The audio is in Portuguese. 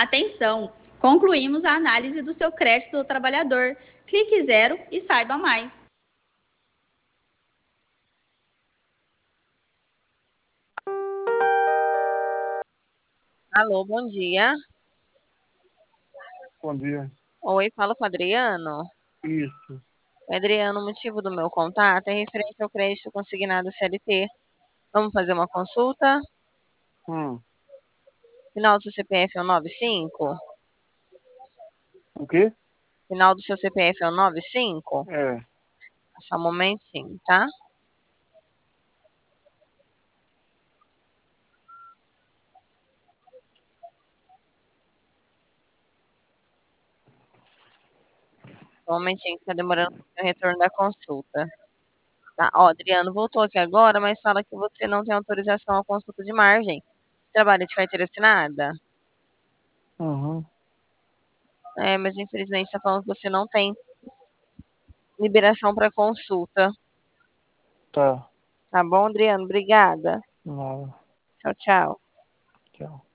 Atenção! Concluímos a análise do seu crédito do trabalhador. Clique zero e saiba mais. Alô, bom dia. Bom dia. Oi, fala com o Adriano. Isso. Adriano, o motivo do meu contato é referente ao crédito consignado CLT. Vamos fazer uma consulta? Hum. Final do seu CPF é o 95? O quê? Final do seu CPF é o 95? É. Só um momentinho, tá? Só um momentinho que tá demorando o retorno da consulta. Tá, ó, Adriano voltou aqui agora, mas fala que você não tem autorização à consulta de margem. Trabalha de carteira assinada? Uhum. É, mas infelizmente está falando que você não tem liberação para consulta. Tá. Tá bom, Adriano? Obrigada. Nada. Tchau, tchau. Tchau.